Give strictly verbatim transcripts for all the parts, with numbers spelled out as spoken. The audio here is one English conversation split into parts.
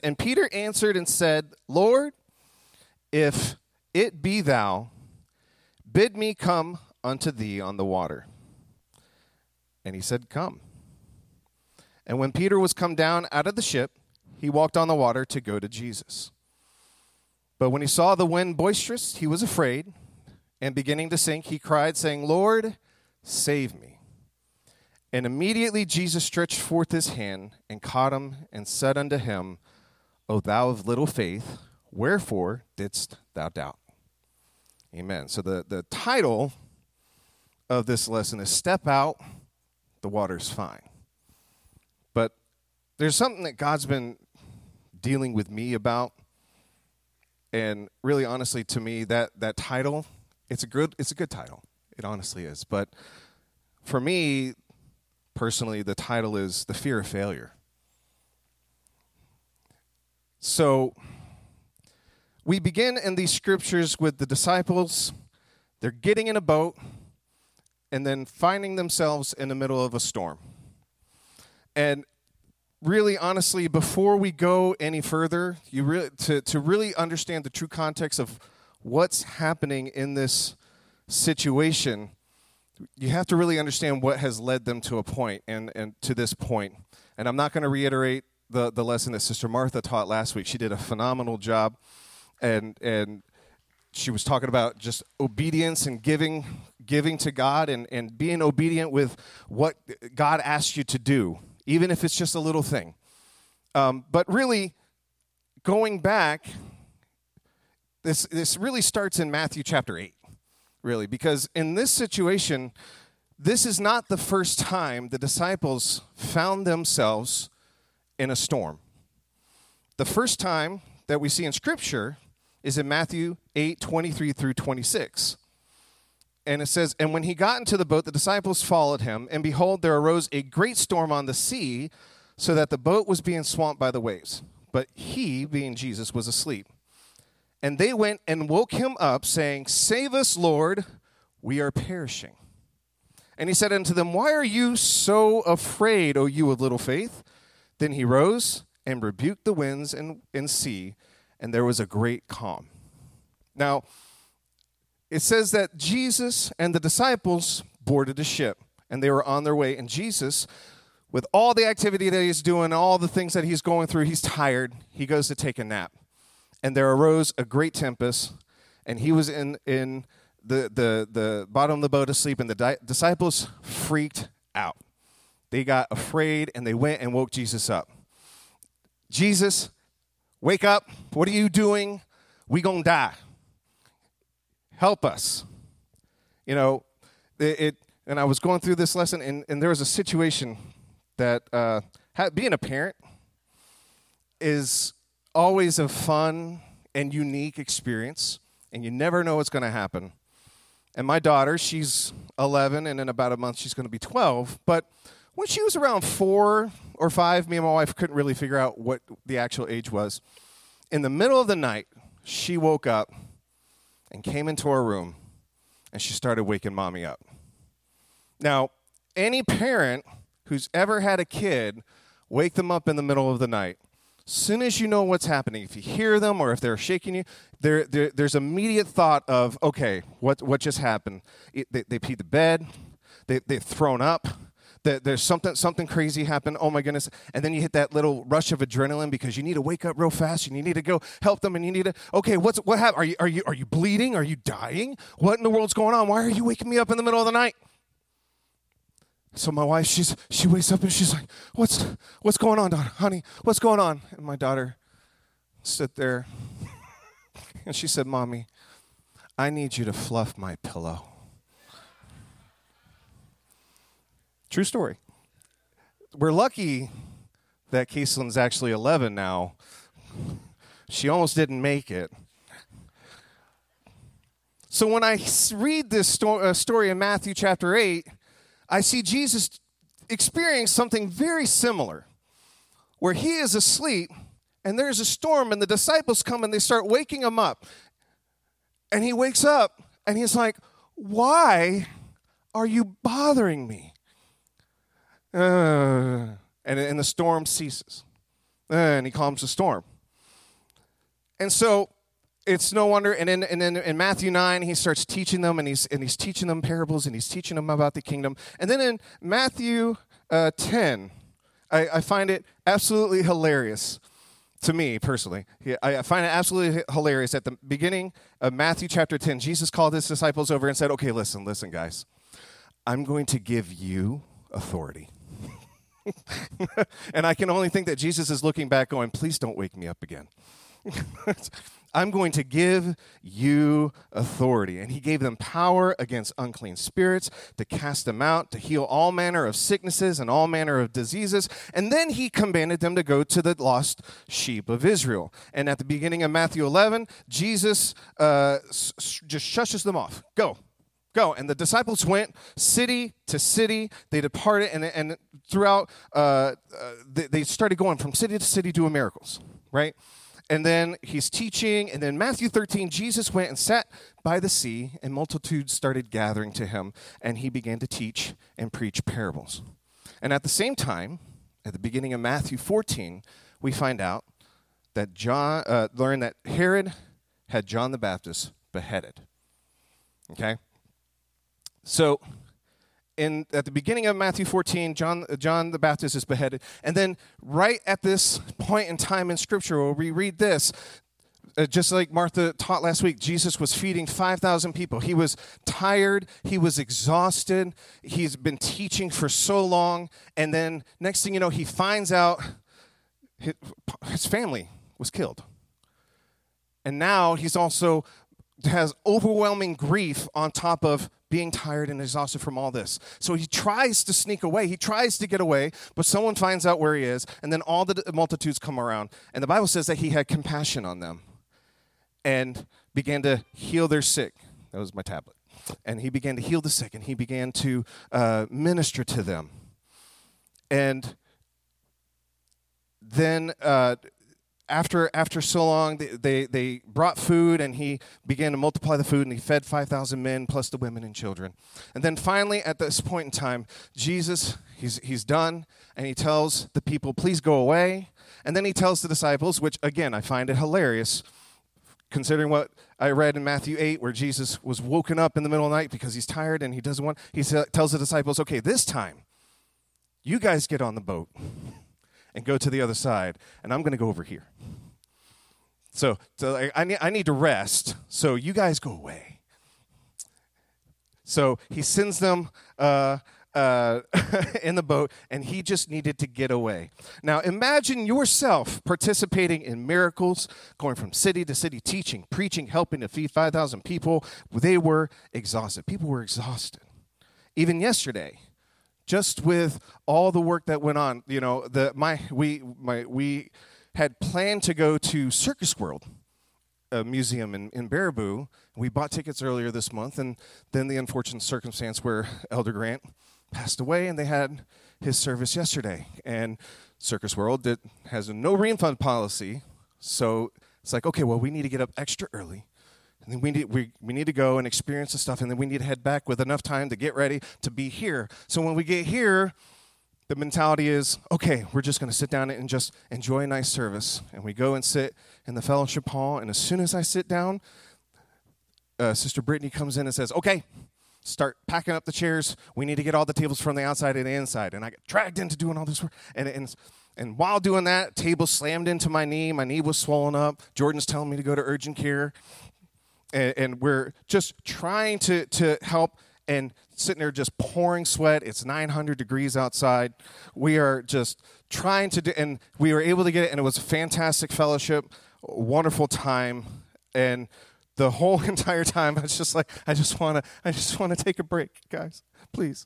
And Peter answered and said, Lord, if it be thou, bid me come unto thee on the water. And he said, Come. And when Peter was come down out of the ship, he walked on the water to go to Jesus. But when he saw the wind boisterous, he was afraid, and beginning to sink, he cried, saying, Lord, save me. And immediately Jesus stretched forth his hand and caught him and said unto him, O thou of little faith, wherefore didst thou doubt? Amen. So the, the title of this lesson is Step Out, the Water's Fine. But there's something that God's been dealing with me about, and really honestly to me, that, that title, it's a good it's a good title. It honestly is. But for me, personally, the title is The Fear of Failure. So we begin in these scriptures with the disciples. They're getting in a boat and then finding themselves in the middle of a storm. And really, honestly, before we go any further, you really to, to really understand the true context of what's happening in this situation, you have to really understand what has led them to a point and, and to this point. And I'm not going to reiterate the, the lesson that Sister Martha taught last week. She did a phenomenal job, and and she was talking about just obedience and giving giving to God and, and being obedient with what God asked you to do, even if it's just a little thing. Um, but really, going back, this this really starts in Matthew chapter eight, really, because in this situation, this is not the first time the disciples found themselves in a storm. The first time that we see in Scripture is in Matthew eight, twenty-three through twenty-six. And it says, And when he got into the boat, the disciples followed him, and behold, there arose a great storm on the sea, so that the boat was being swamped by the waves. But he, being Jesus, was asleep. And they went and woke him up, saying, Save us, Lord, we are perishing. And he said unto them, Why are you so afraid, O you of little faith? Then he rose and rebuked the winds and, and sea, and there was a great calm. Now, it says that Jesus and the disciples boarded a ship, and they were on their way. And Jesus, with all the activity that he's doing, all the things that he's going through, he's tired. He goes to take a nap. And there arose a great tempest, and he was in, in the, the, the bottom of the boat asleep, and the di- disciples freaked out. They got afraid, and they went and woke Jesus up. Jesus, wake up. What are you doing? We gonna die. Help us. You know, it, it and I was going through this lesson, and, and there was a situation that uh, being a parent is always a fun and unique experience, and you never know what's going to happen. And my daughter, she's eleven, and in about a month she's going to be twelve. But when she was around four or five, me and my wife couldn't really figure out what the actual age was. In the middle of the night, she woke up and came into our room, and she started waking mommy up. Now, any parent who's ever had a kid wake them up in the middle of the night, as soon as you know what's happening, if you hear them or if they're shaking you, there, there there's immediate thought of, okay, what what just happened? It, they, they peed the bed, they, they've thrown up, that there's something something crazy happened, oh my goodness, and then you hit that little rush of adrenaline because you need to wake up real fast and you need to go help them and you need to, okay, what's what happened? Are you are you are you bleeding? Are you dying? What in the world's going on? Why are you waking me up in the middle of the night? So my wife, she's she wakes up and she's like, what's what's going on, daughter? Honey, what's going on? And my daughter stood there and she said, Mommy, I need you to fluff my pillow. True story. We're lucky that Caislin's actually eleven now. She almost didn't make it. So when I read this sto- uh, story in Matthew chapter eight, I see Jesus experience something very similar, where he is asleep, and there's a storm, and the disciples come, and they start waking him up. And he wakes up, and he's like, why are you bothering me? Uh, and, and the storm ceases. Uh, and he calms the storm. And so it's no wonder, and then, and then in Matthew nine, he starts teaching them, and he's, and he's teaching them parables, and he's teaching them about the kingdom. And then in Matthew uh, ten, I, I find it absolutely hilarious, to me personally. I, I find it absolutely hilarious. At the beginning of Matthew chapter ten, Jesus called his disciples over and said, okay, listen, listen, guys. I'm going to give you authority. And I can only think that Jesus is looking back going, please don't wake me up again. I'm going to give you authority. And he gave them power against unclean spirits to cast them out, to heal all manner of sicknesses and all manner of diseases. And then he commanded them to go to the lost sheep of Israel. And at the beginning of Matthew eleven, Jesus uh, s- just shushes them off. Go. Go. And the disciples went city to city. They departed, and, and throughout, uh, uh, they, they started going from city to city doing miracles, right? And then he's teaching, and then Matthew thirteen, Jesus went and sat by the sea, and multitudes started gathering to him, and he began to teach and preach parables. And at the same time, at the beginning of Matthew fourteen, we find out that John, uh, learn that Herod had John the Baptist beheaded. Okay? So, in at the beginning of Matthew fourteen, John John the Baptist is beheaded. And then right at this point in time in Scripture where we read this, uh, just like Martha taught last week, Jesus was feeding five thousand people. He was tired. He was exhausted. He's been teaching for so long. And then next thing you know, he finds out his, his family was killed. And now he's also has overwhelming grief on top of being tired and exhausted from all this. So he tries to sneak away. He tries to get away, but someone finds out where he is, and then all the multitudes come around. And the Bible says that he had compassion on them and began to heal their sick. That was my tablet. And he began to heal the sick, and he began to uh, minister to them. And then uh, After after so long, they, they, they brought food, and he began to multiply the food, and he fed five thousand men, plus the women and children. And then finally, at this point in time, Jesus, he's, he's done, and he tells the people, please go away. And then he tells the disciples, which, again, I find it hilarious, considering what I read in Matthew eight, where Jesus was woken up in the middle of the night because he's tired, and he doesn't want, he tells the disciples, okay, this time, you guys get on the boat and go to the other side, and I'm going to go over here. So, so I, I, need, I need to rest, so you guys go away. So he sends them uh, uh, in the boat, and he just needed to get away. Now, imagine yourself participating in miracles, going from city to city, teaching, preaching, helping to feed five thousand people. They were exhausted. People were exhausted. Even yesterday, just with all the work that went on, you know, the my we my we had planned to go to Circus World, a museum in, in Baraboo. We bought tickets earlier this month, and then the unfortunate circumstance where Elder Grant passed away, and they had his service yesterday. And Circus World did, has a no refund policy, so it's like, okay, well, we need to get up extra early. And then we need we, we need to go and experience the stuff, and then we need to head back with enough time to get ready to be here. So when we get here, the mentality is, okay, we're just going to sit down and just enjoy a nice service. And we go and sit in the fellowship hall, and as soon as I sit down, uh, Sister Brittany comes in and says, okay, start packing up the chairs. We need to get all the tables from the outside to the inside. And I get dragged into doing all this work. And, and, and while doing that, table slammed into my knee. My knee was swollen up. Jordan's telling me to go to urgent care. And, and we're just trying to, to help, and sitting there just pouring sweat. It's nine hundred degrees outside. We are just trying to do, and we were able to get it, and it was a fantastic fellowship, wonderful time. And the whole entire time, I was just like, I just want to, I just want to take a break, guys, please.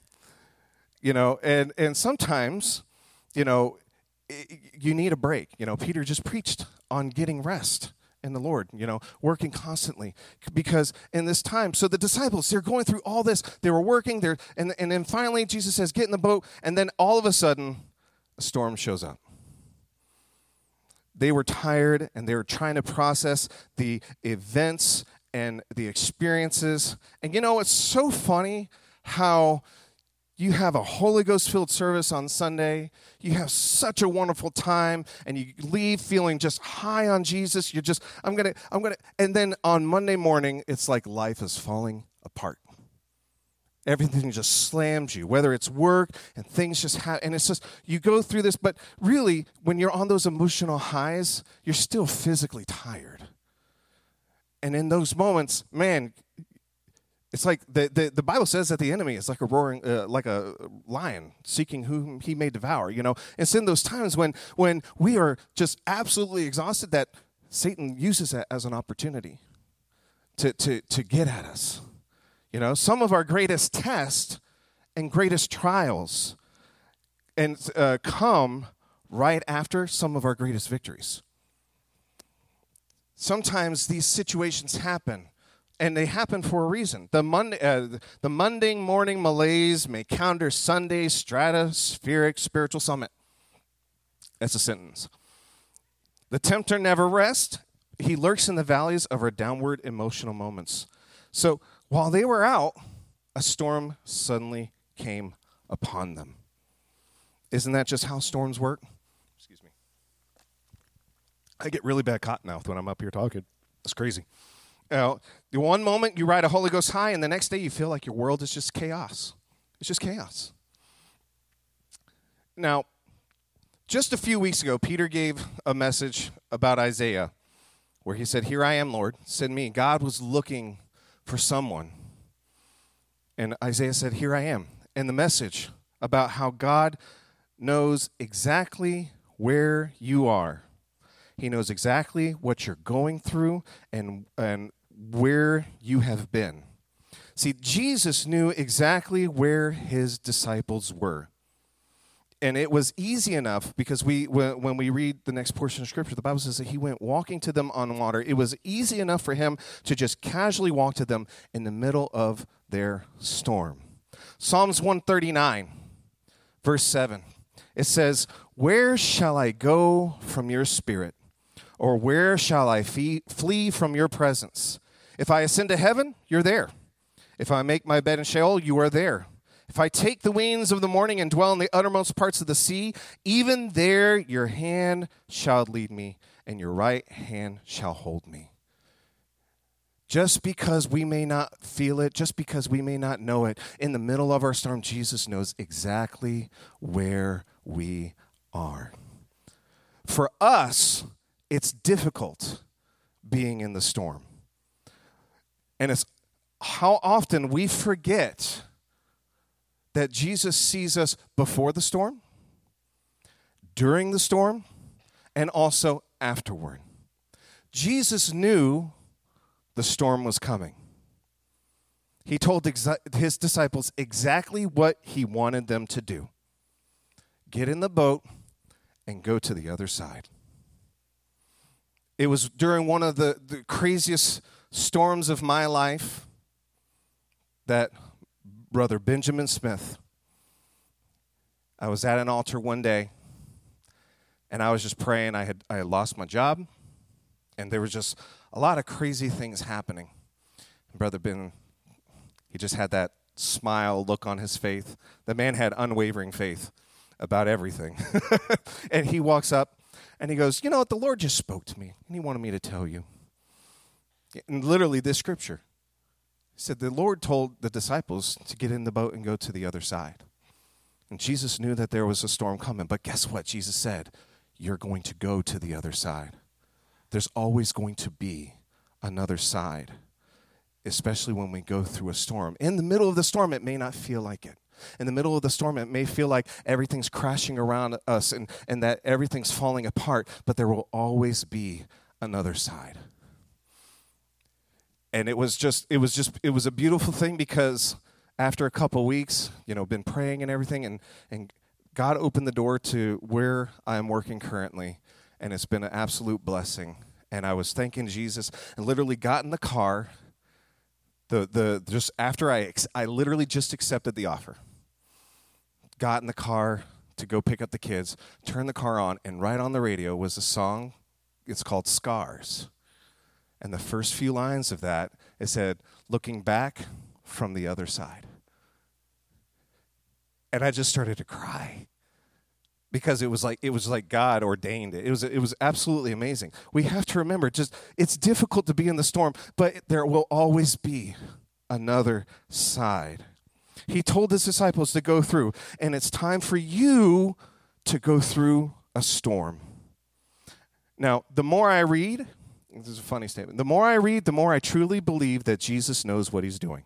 You know, and, and sometimes, you know, you need a break. You know, Peter just preached on getting rest in the Lord, you know, working constantly, because in this time, so the disciples, they're going through all this, they were working, they're, and, and then finally Jesus says, get in the boat, and then all of a sudden, a storm shows up. They were tired, and they were trying to process the events and the experiences, and you know, it's so funny how You have a Holy Ghost-filled service on Sunday. You have such a wonderful time, and you leave feeling just high on Jesus. You're just, I'm going to, I'm going to, and then on Monday morning, it's like life is falling apart. Everything just slams you, whether it's work and things just happen. And it's just, you go through this, but really, when you're on those emotional highs, you're still physically tired. And in those moments, man, it's like the, the, the Bible says that the enemy is like a roaring, uh, like a lion seeking whom he may devour, you know. It's in those times when, when we are just absolutely exhausted that Satan uses that as an opportunity to, to, to get at us. You know, some of our greatest tests and greatest trials and uh, come right after some of our greatest victories. Sometimes these situations happen, and they happen for a reason. The Monday, uh, the Monday morning malaise may counter Sunday's stratospheric spiritual summit. That's a sentence. The tempter never rests. He lurks in the valleys of our downward emotional moments. So while they were out, a storm suddenly came upon them. Isn't that just how storms work? Excuse me. I get really bad cotton mouth when I'm up here talking. It's crazy. You know, the one moment you ride a Holy Ghost high, and the next day you feel like your world is just chaos. It's just chaos. Now, just a few weeks ago, Peter gave a message about Isaiah where he said, "Here I am, Lord, send me." God was looking for someone. And Isaiah said, "Here I am." And the message about how God knows exactly where you are. He knows exactly what you're going through and, and where you have been. See, Jesus knew exactly where his disciples were. And it was easy enough because we, when, when we read the next portion of Scripture, the Bible says that he went walking to them on water. It was easy enough for him to just casually walk to them in the middle of their storm. Psalms one thirty-nine, verse seven, it says, "Where shall I go from your spirit? Or where shall I fee- flee from your presence? If I ascend to heaven, you're there. If I make my bed in Sheol, you are there. If I take the wings of the morning and dwell in the uttermost parts of the sea, even there your hand shall lead me, and your right hand shall hold me." Just because we may not feel it, just because we may not know it, in the middle of our storm, Jesus knows exactly where we are. For us, it's difficult being in the storm. And it's how often we forget that Jesus sees us before the storm, during the storm, and also afterward. Jesus knew the storm was coming. He told exa- his disciples exactly what he wanted them to do. Get in the boat and go to the other side. It was during one of the, the craziest storms of my life that Brother Benjamin Smith, I was at an altar one day, and I was just praying. I had I had lost my job, and there was just a lot of crazy things happening. And Brother Ben, he just had that smile look on his face. The man had unwavering faith about everything. And he walks up, and he goes, "You know what? The Lord just spoke to me, and he wanted me to tell you." And literally this scripture. He said, the Lord told the disciples to get in the boat and go to the other side. And Jesus knew that there was a storm coming. But guess what? Jesus said, you're going to go to the other side. There's always going to be another side, especially when we go through a storm. In the middle of the storm, it may not feel like it. In the middle of the storm, it may feel like everything's crashing around us and, and that everything's falling apart, but there will always be another side. And it was just, it was just, it was a beautiful thing because after a couple weeks, you know, been praying and everything, and, and God opened the door to where I'm working currently, and it's been an absolute blessing. And I was thanking Jesus and literally got in the car, the the just after I, I literally just accepted the offer. Got in the car to go pick up the kids, turned the car on, and right on the radio was a song. It's called Scars. And the first few lines of that, it said, looking back from the other side. And I just started to cry because it was like it was like God ordained it. It was it was absolutely amazing. We have to remember, just it's difficult to be in the storm, but there will always be another side. He told his disciples to go through, and it's time for you to go through a storm. Now, the more I read, this is a funny statement, the more I read, the more I truly believe that Jesus knows what he's doing.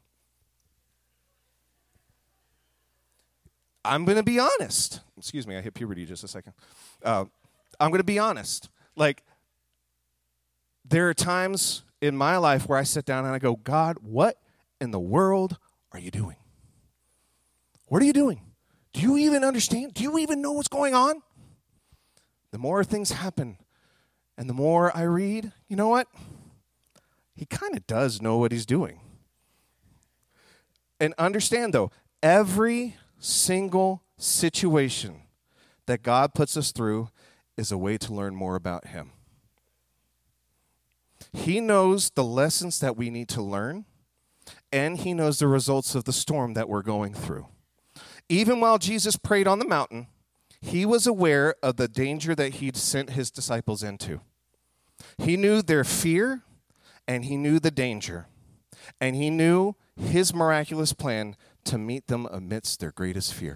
I'm going to be honest. Excuse me, I hit puberty just a second. Uh, I'm going to be honest. Like, there are times in my life where I sit down and I go, God, what in the world are you doing? What are you doing? Do you even understand? Do you even know what's going on? The more things happen and the more I read, you know what? He kind of does know what he's doing. And understand, though, every single situation that God puts us through is a way to learn more about him. He knows the lessons that we need to learn, and he knows the results of the storm that we're going through. Even while Jesus prayed on the mountain, he was aware of the danger that he'd sent his disciples into. He knew their fear, and he knew the danger, and he knew his miraculous plan to meet them amidst their greatest fear.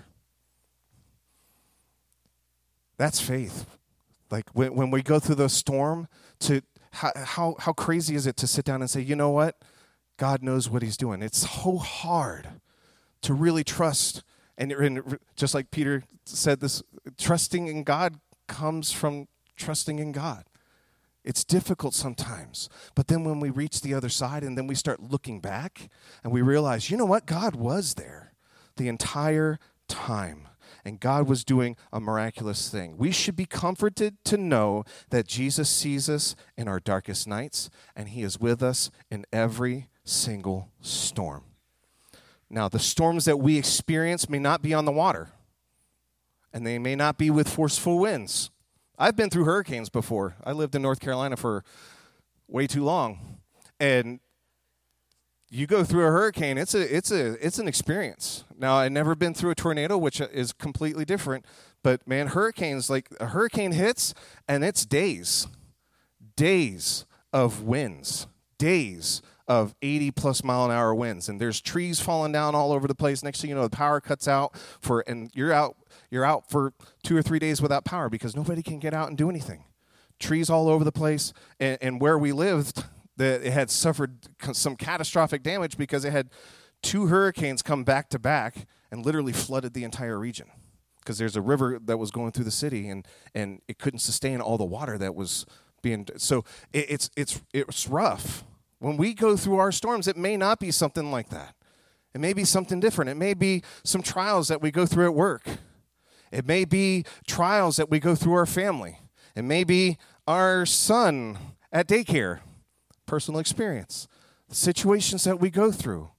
That's faith. Like when, when we go through the storm, to how, how how crazy is it to sit down and say, you know what? God knows what he's doing. It's so hard to really trust. And, and just like Peter said, this trusting in God comes from trusting in God. It's difficult sometimes. But then when we reach the other side and then we start looking back and we realize, you know what? God was there the entire time. And God was doing a miraculous thing. We should be comforted to know that Jesus sees us in our darkest nights and he is with us in every single storm. Now, the storms that we experience may not be on the water, and they may not be with forceful winds. I've been through hurricanes before. I lived in North Carolina for way too long, and you go through a hurricane, it's a it's a it's an experience. Now, I've never been through a tornado, which is completely different, but man, hurricanes, like a hurricane hits, and it's days, days of winds, days of eighty plus mile an hour winds, and there's trees falling down all over the place. Next thing you know, the power cuts out for, and you're out, you're out for two or three days without power because nobody can get out and do anything. Trees all over the place, and, and where we lived, the, it had suffered some catastrophic damage because it had two hurricanes come back to back and literally flooded the entire region because there's a river that was going through the city, and and it couldn't sustain all the water that was being. So it, it's it's it's rough. When we go through our storms, it may not be something like that. It may be something different. It may be some trials that we go through at work. It may be trials that we go through our family. It may be our son at daycare, personal experience, the situations that we go through.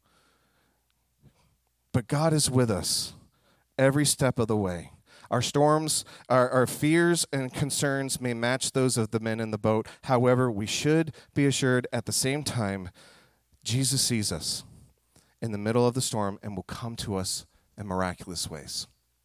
But God is with us every step of the way. Our storms, our, our fears and concerns may match those of the men in the boat. However, we should be assured at the same time, Jesus sees us in the middle of the storm and will come to us in miraculous ways.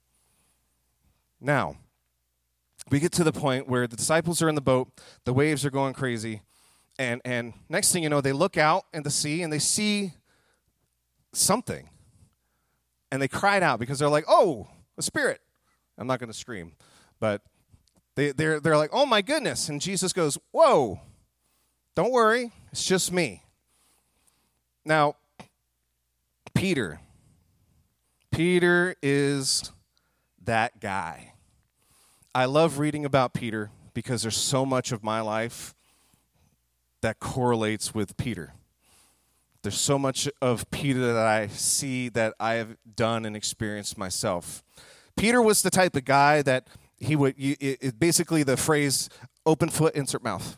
Now, we get to the point where the disciples are in the boat, the waves are going crazy, and, and next thing you know, they look out in the sea and they see something. And they cried out because they're like, oh, a spirit. I'm not going to scream, but they, they're, they're like, oh, my goodness. And Jesus goes, whoa, don't worry. It's just me. Now, Peter. Peter is that guy. I love reading about Peter because there's so much of my life that correlates with Peter. There's so much of Peter that I see that I have done and experienced myself. Peter was the type of guy that he would, you, it, it basically the phrase, open foot, insert mouth.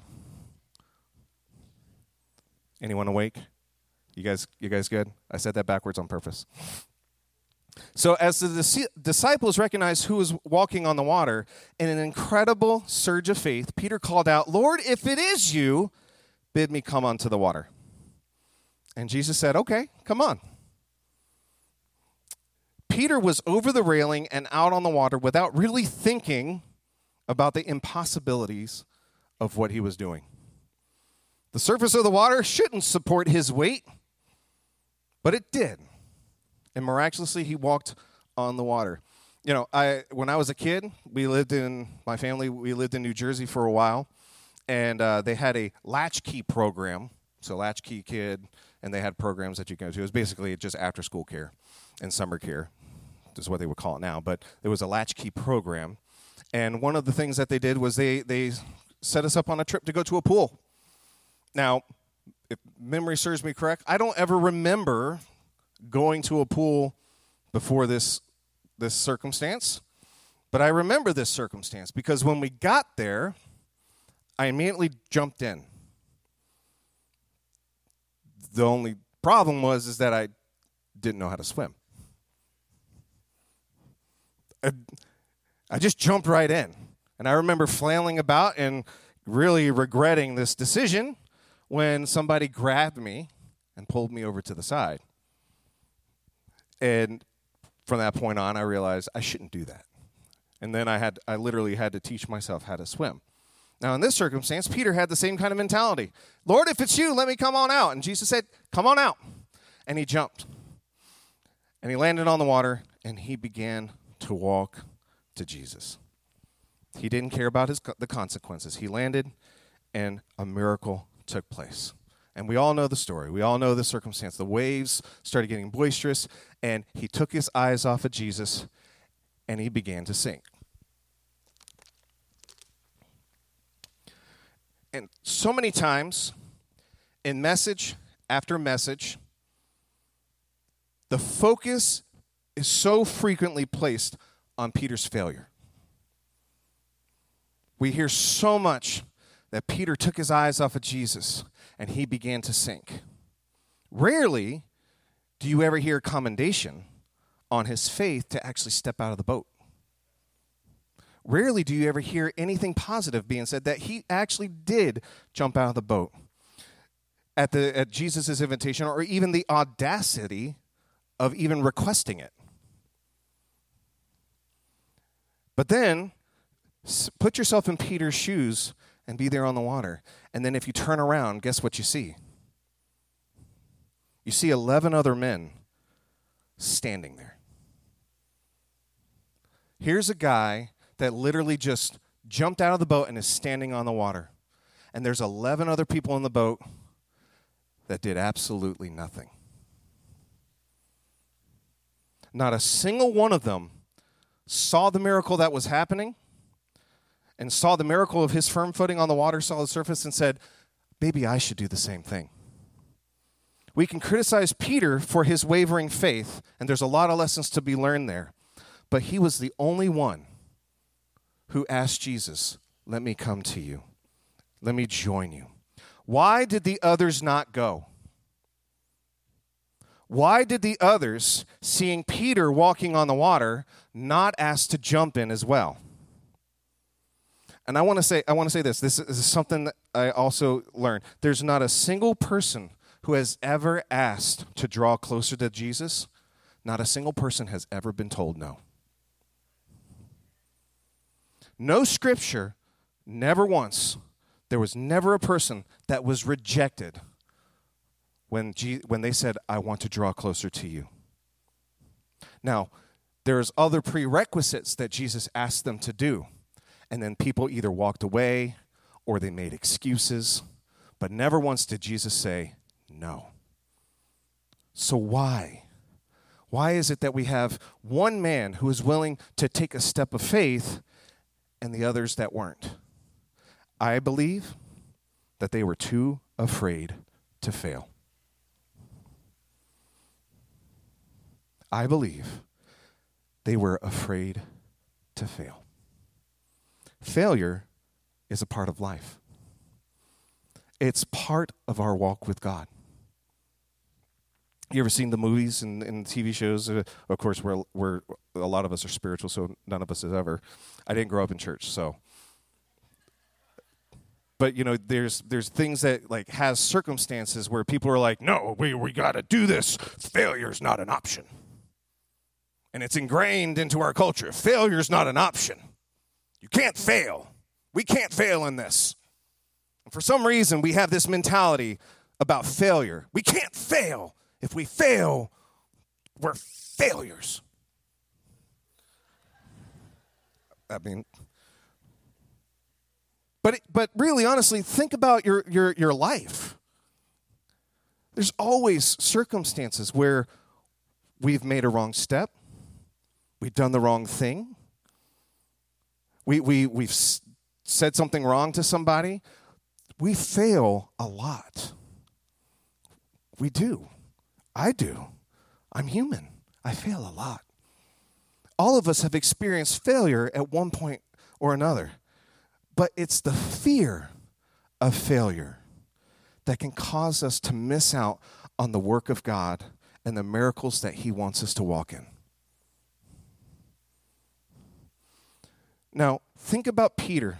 Anyone awake? You guys, you guys good? I said that backwards on purpose. So as the dis- disciples recognized who was walking on the water, in an incredible surge of faith, Peter called out, Lord, if it is you, bid me come onto the water. And Jesus said, okay, come on. Peter was over the railing and out on the water without really thinking about the impossibilities of what he was doing. The surface of the water shouldn't support his weight, but it did. And miraculously, he walked on the water. You know, I when I was a kid, we lived in, my family, we lived in New Jersey for a while, and uh, they had a latchkey program, so latchkey kid, and they had programs that you go to. It was basically just after-school care and summer care, is what they would call it now, but there was a latchkey program, and one of the things that they did was they, they set us up on a trip to go to a pool. Now, if memory serves me correct, I don't ever remember going to a pool before this this circumstance, but I remember this circumstance because when we got there, I immediately jumped in. The only problem was is that I didn't know how to swim. I, I just jumped right in, and I remember flailing about and really regretting this decision when somebody grabbed me and pulled me over to the side. And from that point on, I realized I shouldn't do that. And then I had, I literally had to teach myself how to swim. Now, in this circumstance, Peter had the same kind of mentality. Lord, if it's you, let me come on out. And Jesus said, come on out. And he jumped. And he landed on the water, and he began to walk to Jesus. He didn't care about his the consequences. He landed, and a miracle took place. And we all know the story. We all know the circumstance. The waves started getting boisterous, and he took his eyes off of Jesus, and he began to sink. And so many times, in message after message, the focus is so frequently placed on Peter's failure. We hear so much that Peter took his eyes off of Jesus and he began to sink. Rarely do you ever hear commendation on his faith to actually step out of the boat. Rarely do you ever hear anything positive being said that he actually did jump out of the boat at the at Jesus' invitation, or even the audacity of even requesting it. But then, put yourself in Peter's shoes and be there on the water. And then if you turn around, guess what you see? You see eleven other men standing there. Here's a guy that literally just jumped out of the boat and is standing on the water. And there's eleven other people in the boat that did absolutely nothing. Not a single one of them saw the miracle that was happening and saw the miracle of his firm footing on the water, saw the surface, and said, maybe I should do the same thing. We can criticize Peter for his wavering faith, and there's a lot of lessons to be learned there. But he was the only one who asked Jesus, let me come to you. Let me join you. Why did the others not go? Why did the others, seeing Peter walking on the water, not ask to jump in as well? And I want to say, I want to say this. This is something that I also learned. There's not a single person who has ever asked to draw closer to Jesus. Not a single person has ever been told no. No scripture, never once, there was never a person that was rejected when G- when they said, I want to draw closer to you. Now, there's other prerequisites that Jesus asked them to do. And then people either walked away or they made excuses. But never once did Jesus say no. So why? Why is it that we have one man who is willing to take a step of faith and the others that weren't? I believe that they were too afraid to fail. I believe they were afraid to fail. Failure is a part of life. It's part of our walk with God. You ever seen the movies and, and T V shows? Uh, of course, we're, we're, a lot of us are spiritual, so none of us has ever. I didn't grow up in church, so. But, you know, there's there's things that, like, has circumstances where people are like, no, we, we got to do this. Failure's not an option. And it's ingrained into our culture. Failure's not an option. You can't fail. We can't fail in this. And for some reason, we have this mentality about failure. We can't fail. If we fail, we're failures. I mean, but but really, honestly, think about your your your life. There's always circumstances where we've made a wrong step, we've done the wrong thing, we we we've s- said something wrong to somebody. We fail a lot. We do. I do. I'm human. I fail a lot. All of us have experienced failure at one point or another. But it's the fear of failure that can cause us to miss out on the work of God and the miracles that he wants us to walk in. Now, think about Peter.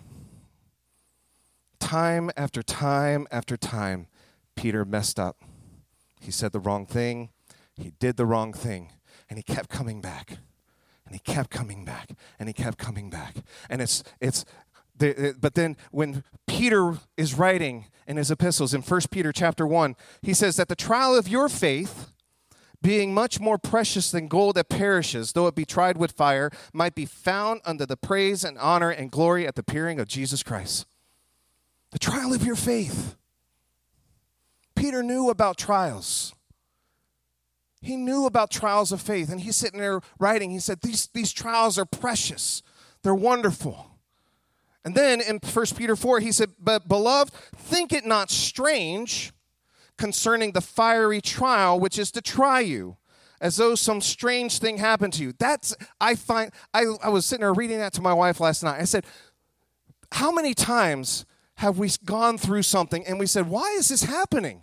Time after time after time, Peter messed up. He said the wrong thing. He did the wrong thing. And he kept coming back. And he kept coming back. And he kept coming back. And it's it's the, but then when Peter is writing in his epistles in First Peter chapter one, he says that the trial of your faith, being much more precious than gold that perishes, though it be tried with fire, might be found unto the praise and honor and glory at the appearing of Jesus Christ. The trial of your faith. Peter knew about trials. He knew about trials of faith, and he's sitting there writing. He said, these, these trials are precious. They're wonderful. And then in First Peter four, he said, but beloved, think it not strange concerning the fiery trial which is to try you, as though some strange thing happened to you. That's, I find, I, I was sitting there reading that to my wife last night. I said, how many times have we gone through something and we said, why is this happening?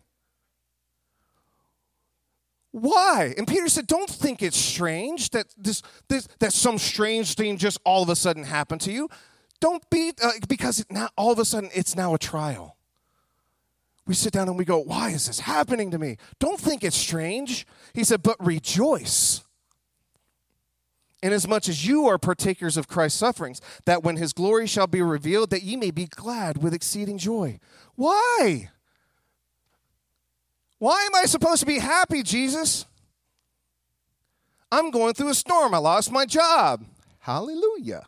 Why? And Peter said, don't think it's strange that this, this that some strange thing just all of a sudden happened to you. Don't be, uh, because it now, all of a sudden it's now a trial. We sit down and we go, why is this happening to me? Don't think it's strange. He said, but rejoice, inasmuch as you are partakers of Christ's sufferings, that when his glory shall be revealed, that ye may be glad with exceeding joy. Why? Why am I supposed to be happy, Jesus? I'm going through a storm. I lost my job. Hallelujah.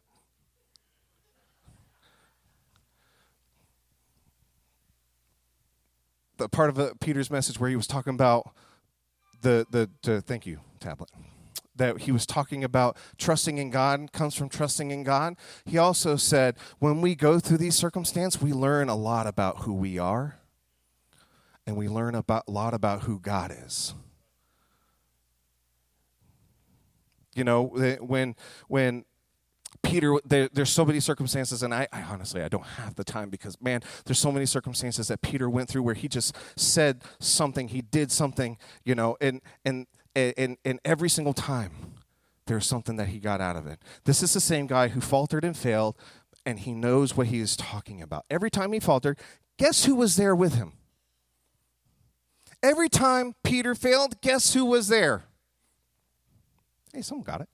The part of uh, Peter's message where he was talking about the, the, the, thank you, tablet, that he was talking about trusting in God comes from trusting in God. He also said, when we go through these circumstances, we learn a lot about who we are, and we learn about, a lot about who God is. You know, when, when, Peter, there, there's so many circumstances, and I, I honestly, I don't have the time because, man, there's so many circumstances that Peter went through where he just said something, he did something, you know, and and and, and every single time there's something that he got out of it. This is the same guy who faltered and failed, and he knows what he is talking about. Every time he faltered, guess who was there with him? Every time Peter failed, guess who was there? Hey, someone got it.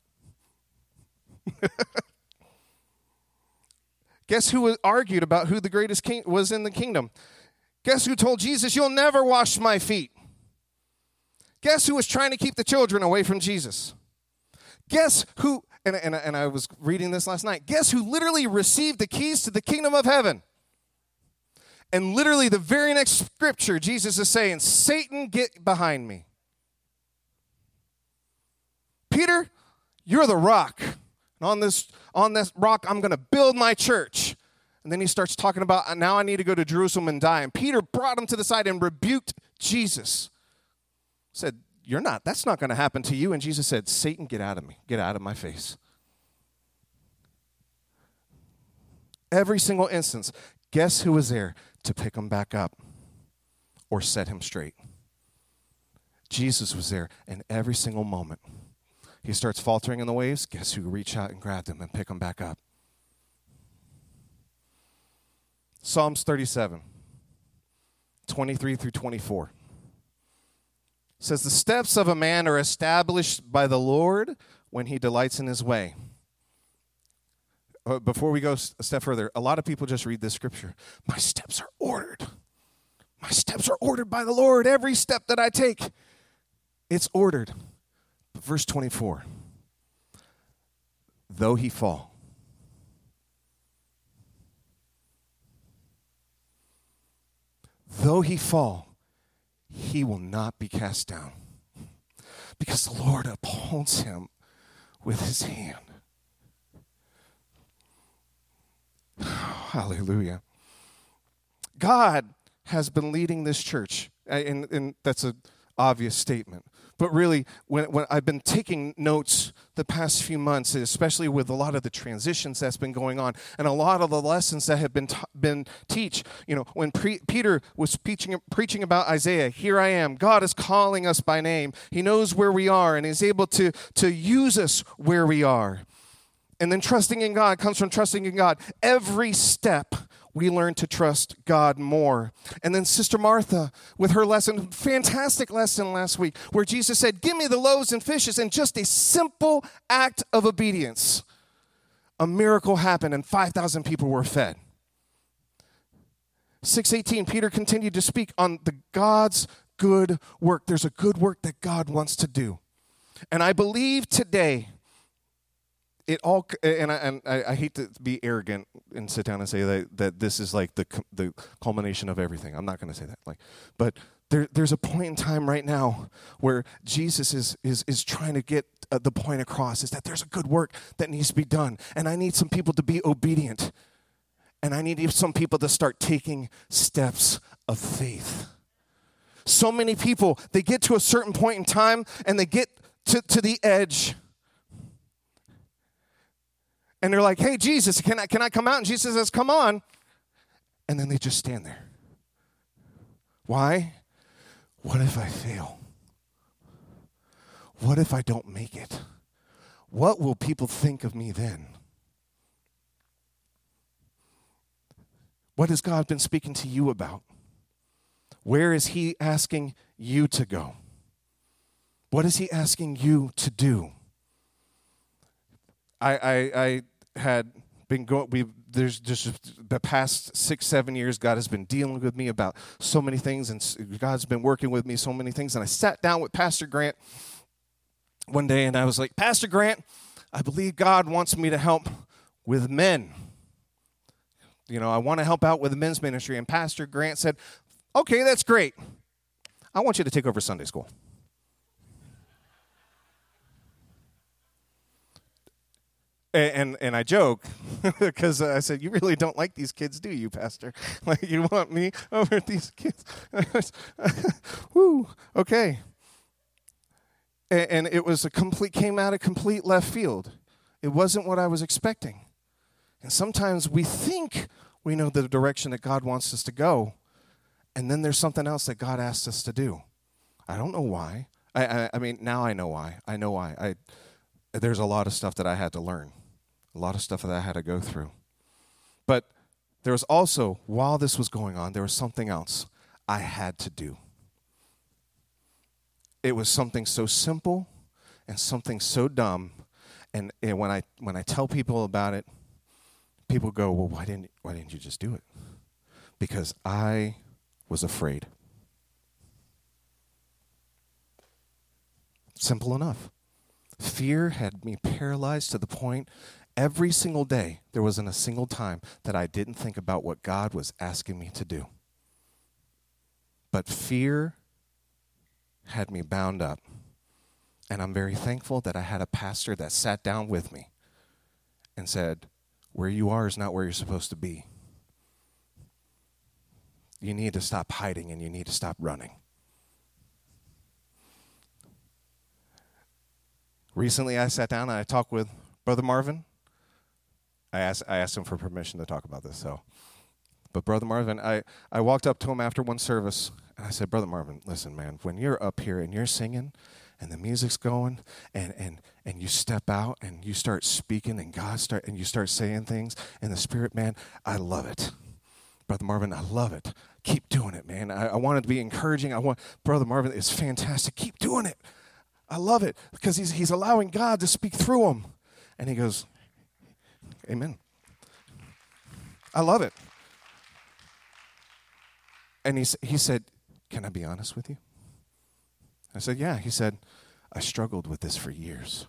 Guess who argued about who the greatest king was in the kingdom? Guess who told Jesus, you'll never wash my feet? Guess who was trying to keep the children away from Jesus? Guess who, and, and, and I was reading this last night, guess who literally received the keys to the kingdom of heaven? And literally the very next scripture, Jesus is saying, Satan, get behind me. Peter, you're the rock. And on this, on this rock, I'm going to build my church. And then he starts talking about, now I need to go to Jerusalem and die. And Peter brought him to the side and rebuked Jesus. Said, you're not, that's not going to happen to you. And Jesus said, Satan, get out of me. Get out of my face. Every single instance, guess who was there to pick him back up or set him straight? Jesus was there in every single moment. He starts faltering in the waves. Guess who reached out and grabbed him and picked him back up? Psalms thirty-seven, twenty-three through twenty-four. Says, the steps of a man are established by the Lord. when he delights in his way. Uh, before we go a step further, a lot of people just read this scripture. My steps are ordered. My steps are ordered by the Lord. Every step that I take, it's ordered. But verse twenty-four, though he fall, though he fall, he will not be cast down, because the Lord upholds him with his hand. Hallelujah. God has been leading this church, and, and that's an obvious statement. But really, when, when I've been taking notes the past few months, especially with a lot of the transitions that's been going on, and a lot of the lessons that have been t- been teach. You know, when pre- Peter was preaching preaching about Isaiah, here I am. God is calling us by name. He knows where we are, and He's able to to use us where we are. And then trusting in God comes from trusting in God. Every step, we learn to trust God more. And then Sister Martha, with her lesson, fantastic lesson last week, where Jesus said, give me the loaves and fishes, and just a simple act of obedience. A miracle happened, and five thousand people were fed. six eighteen, Peter continued to speak on the God's good work. There's a good work that God wants to do. And I believe today, It all, and I, and I hate to be arrogant and sit down and say that, that this is like the the culmination of everything. I'm not going to say that. Like, but there there's a point in time right now where Jesus is is is trying to get uh, the point across, is that there's a good work that needs to be done, and I need some people to be obedient, and I need some people to start taking steps of faith. So many people, they get to a certain point in time, and they get to, to the edge. And they're like, hey, Jesus, can I can I come out? And Jesus says, come on. And then they just stand there. Why? What if I fail? What if I don't make it? What will people think of me then? What has God been speaking to you about? Where is He asking you to go? What is He asking you to do? I, I, I had been going, we there's just the past six, seven years, God has been dealing with me about so many things, and God's been working with me so many things. And I sat down with Pastor Grant one day, and I was like, Pastor Grant, I believe God wants me to help with men. You know, I want to help out with the men's ministry. And Pastor Grant said, okay, that's great. I want you to take over Sunday school. And, and and I joke because I said, you really don't like these kids, do you, Pastor? Like, you want me over these kids? Woo, okay. And, and it was a complete, came out of complete left field. It wasn't what I was expecting. And sometimes we think we know the direction that God wants us to go, and then there's something else that God asks us to do. I don't know why. I I, I mean, now I know why. I know why. I there's a lot of stuff that I had to learn. A lot of stuff that I had to go through. But there was also, while this was going on, there was something else I had to do. It was something so simple and something so dumb. And, and when I when I tell people about it, people go, well, why didn't why didn't you just do it? Because I was afraid. Simple enough. Fear had me paralyzed to the point every single day, there wasn't a single time that I didn't think about what God was asking me to do. But fear had me bound up. And I'm very thankful that I had a pastor that sat down with me and said, where you are is not where you're supposed to be. You need to stop hiding and you need to stop running. Recently, I sat down and I talked with Brother Marvin. I asked I asked him for permission to talk about this. So, but Brother Marvin, I, I walked up to him after one service, and I said, Brother Marvin, listen, man, when you're up here and you're singing, and the music's going, and and and you step out and you start speaking, and God start and you start saying things in the Spirit, man, I love it. Brother Marvin, I love it. Keep doing it, man. I, I want it to be encouraging. I want Brother Marvin, it's fantastic. Keep doing it. I love it because he's, he's allowing God to speak through him. And he goes, amen. I love it. And he, he said, can I be honest with you? I said, yeah. He said, I struggled with this for years.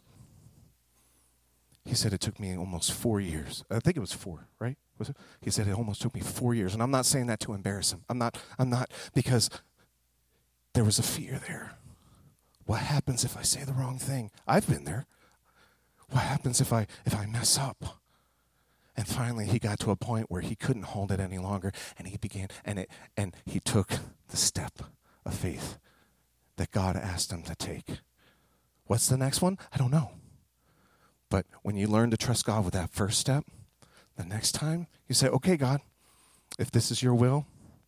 He said, it took me almost four years. I think it was four, right? Was it? He said, it almost took me four years. And I'm not saying that to embarrass him. I'm not, I'm not, because there was a fear there. What happens if I say the wrong thing? I've been there. What happens if I if I mess up? And finally he got to a point where he couldn't hold it any longer, and he began and it and he took the step of faith that God asked him to take. What's the next one? I don't know. But when you learn to trust God with that first step, the next time you say, okay, God, if this is your will,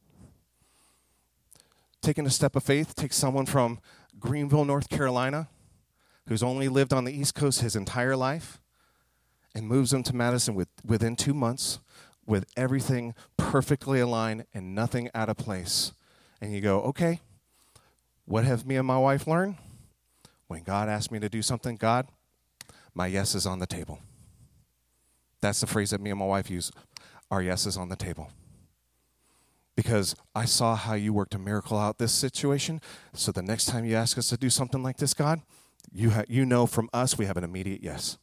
taking a step of faith takes someone from Greenville, North Carolina, who's only lived on the East Coast his entire life, and moves them to Madison with, within two months with everything perfectly aligned and nothing out of place. And you go, okay, what have me and my wife learned? When God asks me to do something, God, my yes is on the table. That's the phrase that me and my wife use. Our yes is on the table. Because I saw how you worked a miracle out this situation. So the next time you ask us to do something like this, God, you ha- you know from us we have an immediate yes.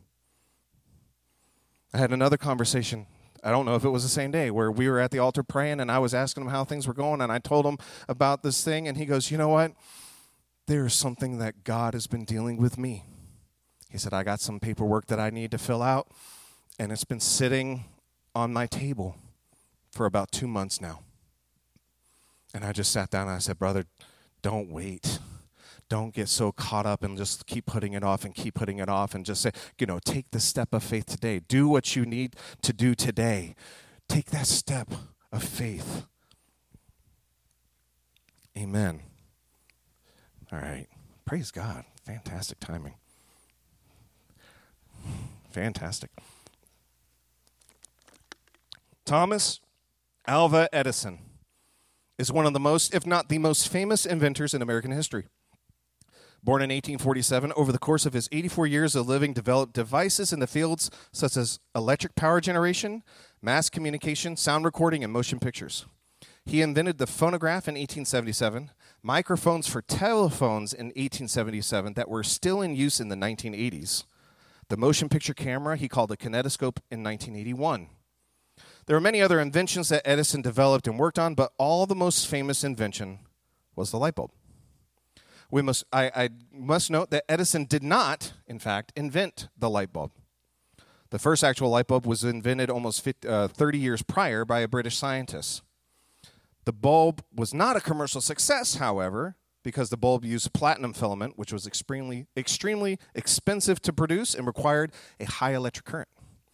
I had another conversation. I don't know if it was the same day, where we were at the altar praying, and I was asking him how things were going, and I told him about this thing, and he goes, you know what? There's something that God has been dealing with me. He said, I got some paperwork that I need to fill out, and it's been sitting on my table for about two months now. And I just sat down and I said, brother, don't wait. Don't get so caught up and just keep putting it off and keep putting it off and just say, you know, take the step of faith today. Do what you need to do today. Take that step of faith. Amen. All right. Praise God. Fantastic timing. Fantastic. Thomas Alva Edison is one of the most, if not the most famous inventors in American history. Born in eighteen forty-seven, over the course of his eighty-four years of living, developed devices in the fields such as electric power generation, mass communication, sound recording, and motion pictures. He invented the phonograph in eighteen seventy-seven, microphones for telephones in eighteen seventy-seven that were still in use in the nineteen eighties. The motion picture camera he called a kinetoscope in nineteen eighty-one. There were many other inventions that Edison developed and worked on, but all the most famous invention was the light bulb. We must, I, I must note that Edison did not, in fact, invent the light bulb. The first actual light bulb was invented almost fifty, uh, thirty years prior by a British scientist. The bulb was not a commercial success, however, because the bulb used platinum filament, which was extremely, extremely expensive to produce and required a high electric current,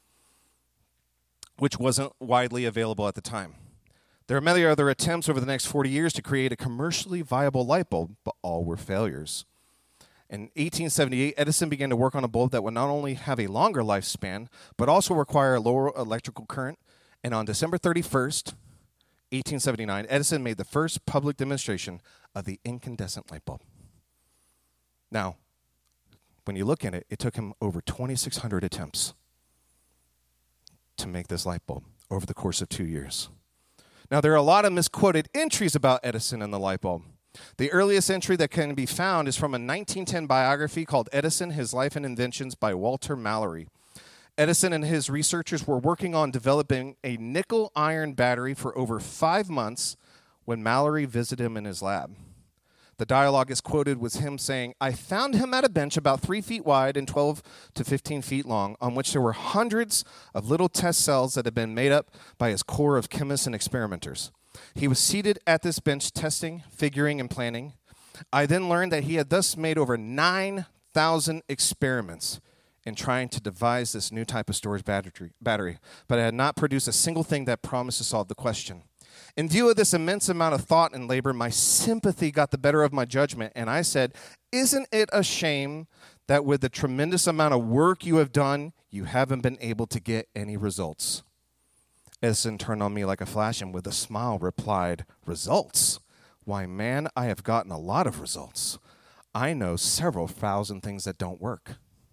which wasn't widely available at the time. There are many other attempts over the next forty years to create a commercially viable light bulb, but all were failures. In eighteen seventy-eight, Edison began to work on a bulb that would not only have a longer lifespan, but also require a lower electrical current. And on December thirty-first, eighteen seventy-nine, Edison made the first public demonstration of the incandescent light bulb. Now, when you look at it, it took him over twenty-six hundred attempts to make this light bulb over the course of two years. Now, there are a lot of misquoted entries about Edison and the light bulb. The earliest entry that can be found is from a nineteen ten biography called Edison, His Life and Inventions by Walter Mallory. Edison and his researchers were working on developing a nickel-iron battery for over five months when Mallory visited him in his lab. The dialogue is quoted with him saying, I found him at a bench about three feet wide and twelve to fifteen feet long, on which there were hundreds of little test cells that had been made up by his corps of chemists and experimenters. He was seated at this bench testing, figuring, and planning. I then learned that he had thus made over nine thousand experiments in trying to devise this new type of storage battery, battery, but had not produced a single thing that promised to solve the question. In view of this immense amount of thought and labor, my sympathy got the better of my judgment, and I said, isn't it a shame that with the tremendous amount of work you have done, you haven't been able to get any results? Edison turned on me like a flash and with a smile replied, results? Why, man, I have gotten a lot of results. I know several thousand things that don't work.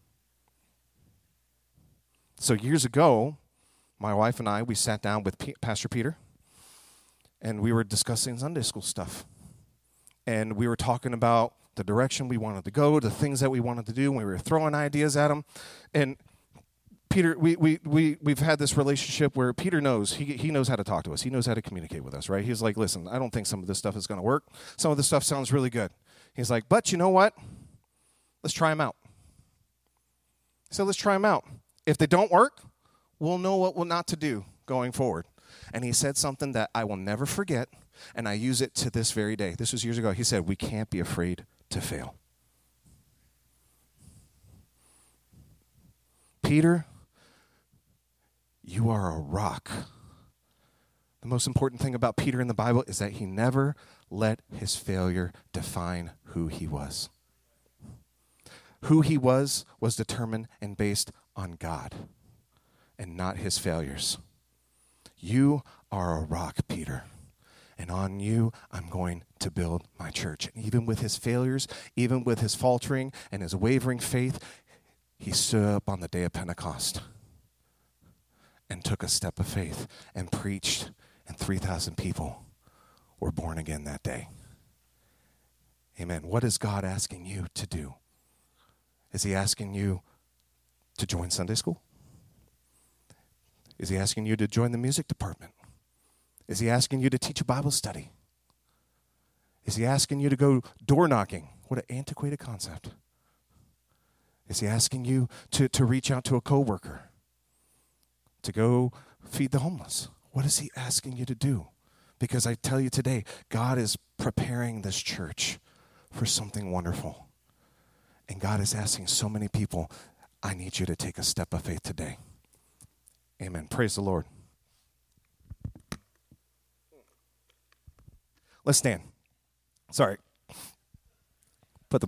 So years ago, my wife and I, we sat down with P- Pastor Peter, and we were discussing Sunday school stuff. And we were talking about the direction we wanted to go, the things that we wanted to do, and we were throwing ideas at him. And Peter, we, we, we, we've had this relationship where Peter knows, he, he knows how to talk to us. He knows how to communicate with us, right? He's like, listen, I don't think some of this stuff is going to work. Some of this stuff sounds really good. He's like, but you know what? Let's try them out. So let's try them out. If they don't work, we'll know what we're not to do going forward. And he said something that I will never forget, and I use it to this very day. This was years ago. He said, we can't be afraid to fail. Peter, you are a rock. The most important thing about Peter in the Bible is that he never let his failure define who he was. Who he was was determined and based on God and not his failures. You are a rock, Peter, and on you I'm going to build my church. And even with his failures, even with his faltering and his wavering faith, he stood up on the day of Pentecost and took a step of faith and preached, and three thousand people were born again that day. Amen. What is God asking you to do? Is he asking you to join Sunday school? Is he asking you to join the music department? Is he asking you to teach a Bible study? Is he asking you to go door knocking? What an antiquated concept. Is he asking you to, to reach out to a coworker? To go feed the homeless? What is he asking you to do? Because I tell you today, God is preparing this church for something wonderful. And God is asking so many people, I need you to take a step of faith today. Amen. Praise the Lord. Let's stand. Sorry.